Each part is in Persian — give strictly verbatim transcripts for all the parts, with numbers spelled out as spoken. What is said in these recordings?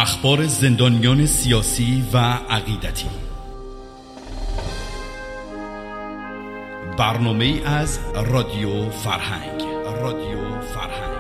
اخبار زندانیان سیاسی و عقیدتی. برنامه از رادیو فرهنگ. رادیو فرهنگ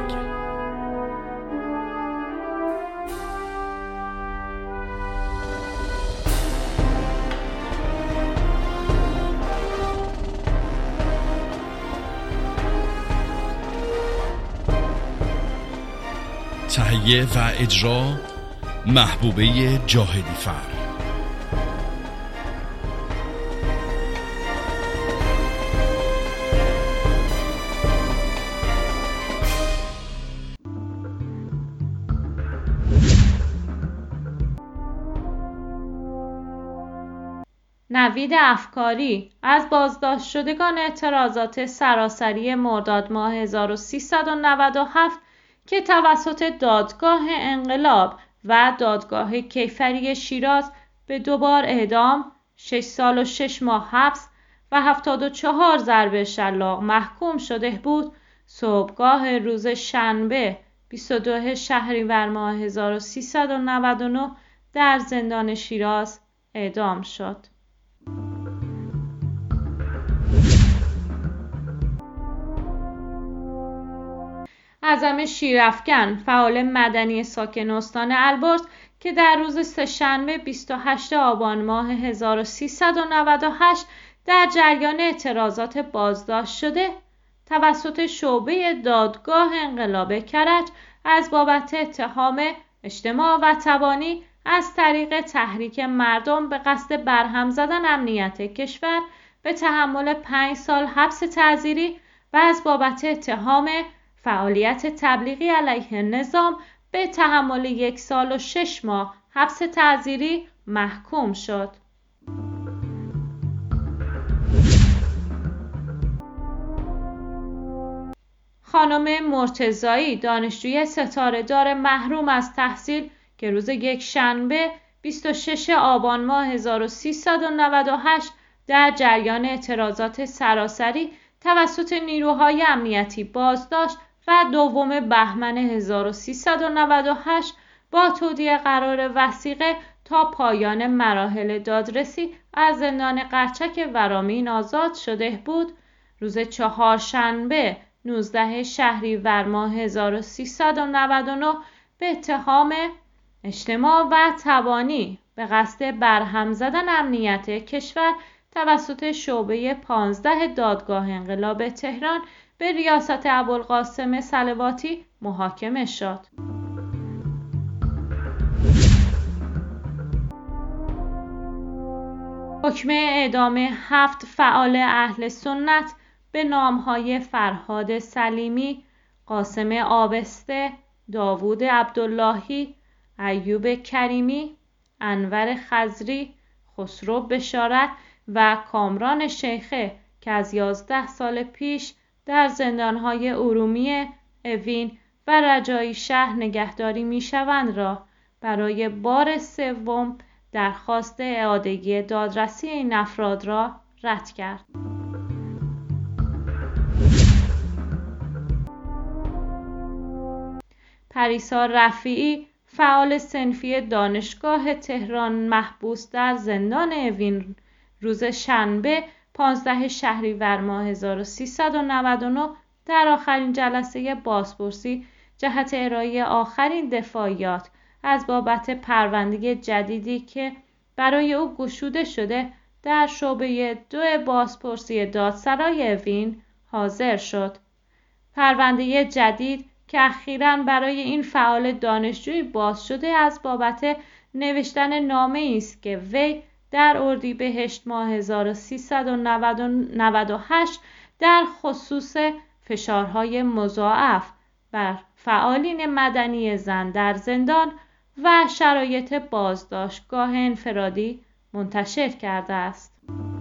تهیه و اجرا محبوبه جاهدی فر. نوید افکاری از بازداشت شدگان اعتراضات سراسری مرداد ماه هزار و سیصد و نود و هفت که توسط دادگاه انقلاب و دادگاه کیفری شیراز به دوبار اعدام، شش سال و شش ماه حبس و هفتاد و چهار ضرب شلاق محکوم شده بود، صبحگاه روز شنبه بیست و دو شهریور ماه هزار و سیصد و نود و نه در زندان شیراز اعدام شد. اعظم شیرافکن، فعال مدنی ساکن استان البرز که در روز سه‌شنبه بیست و هشتم آبان ماه هزار و سیصد و نود و هشت در جریان اعتراضات بازداشت شده، توسط شعبه دادگاه انقلاب کرج از بابت اتهام اجتماع و تبانی از طریق تحریک مردم به قصد برهم زدن امنیت کشور به تحمل پنج سال حبس تعزیری و از بابت اتهام فعالیت تبلیغی علیه نظام به تحمل یک سال و شش ماه حبس تعزیری محکوم شد. خانم مرتضایی، دانشجوی ستاره‌دار محروم از تحصیل که روز یکشنبه بیست و ششم آبان ماه هزار و سیصد و نود و هشت در جریان اعتراضات سراسری توسط نیروهای امنیتی بازداشت و دوم بهمن هزار و سیصد و نود و هشت با تودیع قرار وثیقه تا پایان مراحل دادرسی از زندان قرچک ورامین آزاد شده بود، روز چهارشنبه نوزدهم شهریور ماه هزار و سیصد و نود و نه به اتهام اجتماع و تبانی به قصد برهم زدن امنیت کشور توسط شعبه پانزده دادگاه انقلاب تهران به ریاست ابوالقاسم صلواتی محاکمه شد. حکم اعدام هفت فعال اهل سنت به نامهای فرهاد سلیمی، قاسم آبسته، داوود عبداللهی، ایوب کریمی، انور خضری، خسرو بشارت و کامران شیخه که از یازده سال پیش در زندانهای ارومیه، اوین و رجایی شهر نگهداری میشوند را برای بار سوم درخواست اعادگی دادرسی این افراد را رد کرد. پریسا رفیعی، فعال صنفی دانشگاه تهران محبوس در زندان اوین، روز شنبه پانزدهم شهریور ماه هزار و سیصد و نود و نه در آخرین جلسه بازپرسی جهت ارائه آخرین دفاعیات از بابت پرونده جدیدی که برای او گشوده شده در شعبه دو بازپرسی دادسرای اوین حاضر شد. پرونده جدید که اخیراً برای این فعال دانشجوی باز شده از بابت نوشتن نامه‌ای است که وی در اردیبهشت ماه هزار و سیصد و نود و هشت در خصوص فشارهای مضاعف بر فعالین مدنی زن در زندان و شرایط بازداشتگاه انفرادی منتشر کرده است.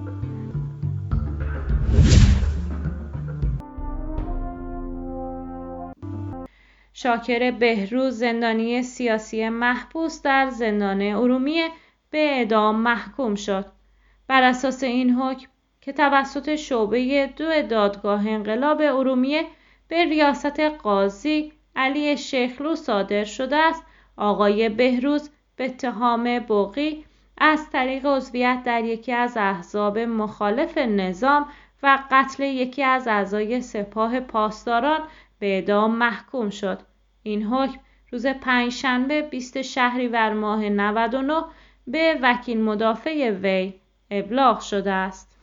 شاکر بهروز، زندانی سیاسی محبوس در زندان ارومیه، به اعدام محکوم شد. بر اساس این حکم که توسط شعبه دو دادگاه انقلاب ارومیه به ریاست قاضی علی شیخلو صادر شده است، آقای بهروز به اتهام بغی از طریق عضویت در یکی از احزاب مخالف نظام و قتل یکی از اعضای سپاه پاسداران به اعدام محکوم شد. این حکم روز پنجشنبه بیست شهریور ماه نود و نه به وکیل مدافع وی ابلاغ شده است.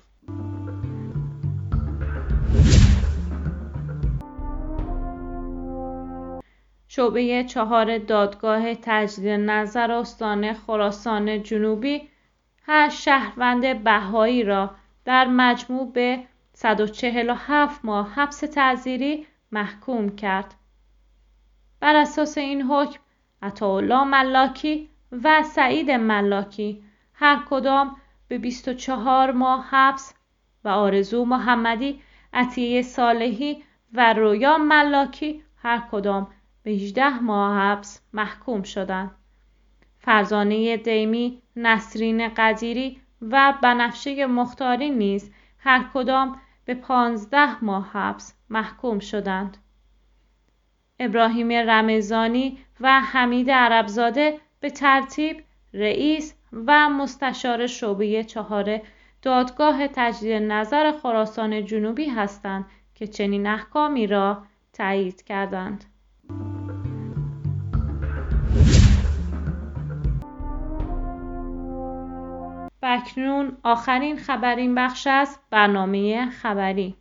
شعبه چهار دادگاه تجدید نظر استان خراسان جنوبی هشت شهروند بهایی را در مجموع به صد و چهل و هفت ماه حبس تعزیری محکوم کرد. بر اساس این حکم عطاالله ملاکی و سعید ملاکی هر کدام به بیست و چهار ماه حبس و آرزو محمدی، عطیه صالحی و رویا ملاکی هر کدام به هجده ماه حبس محکوم شدند. فرزانه دیمی، نسرین قدیری و بنفشه مختاری نیز هر کدام به پانزده ماه حبس محکوم شدند. ابراهیم رمضانی و حمید عربزاده به ترتیب رئیس و مستشار شعبه چهار دادگاه تجدید نظر خراسان جنوبی هستند که چنین احکامی را تایید کردند. و اکنون آخرین خبرین بخش از برنامه خبری.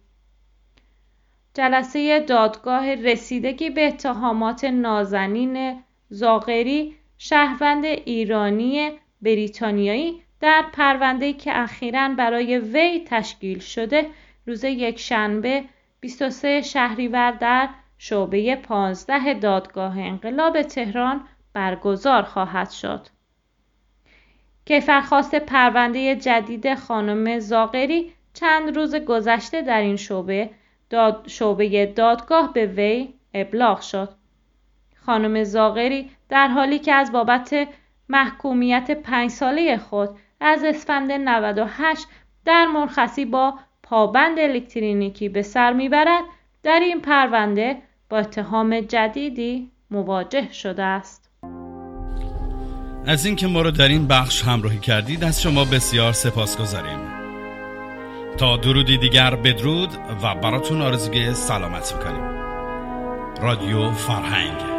جلسه دادگاه رسیدگی به اتهامات نازنین زاغری، شهروند ایرانی بریتانیایی در پرونده‌ای که اخیراً برای وی تشکیل شده، روز یکشنبه بیست و سه شهریور در شعبه پانزده دادگاه انقلاب تهران برگزار خواهد شد. کیفرخواست پرونده جدید خانم زاغری چند روز گذشته در این شعبه داد شعبه دادگاه به وی ابلاغ شد. خانم زاغری در حالی که از بابت محکومیت پنج ساله خود از اسفند نود و هشت در مرخصی با پابند الکترونیکی به سر میبرد، در این پرونده با اتهام جدیدی مواجه شده است. از اینکه ما رو در این بخش همراهی کردید از شما بسیار سپاسگزاریم. تا درودی دیگر بدرود و براتون آرزوی سلامت میکنیم. رادیو فرهنگ.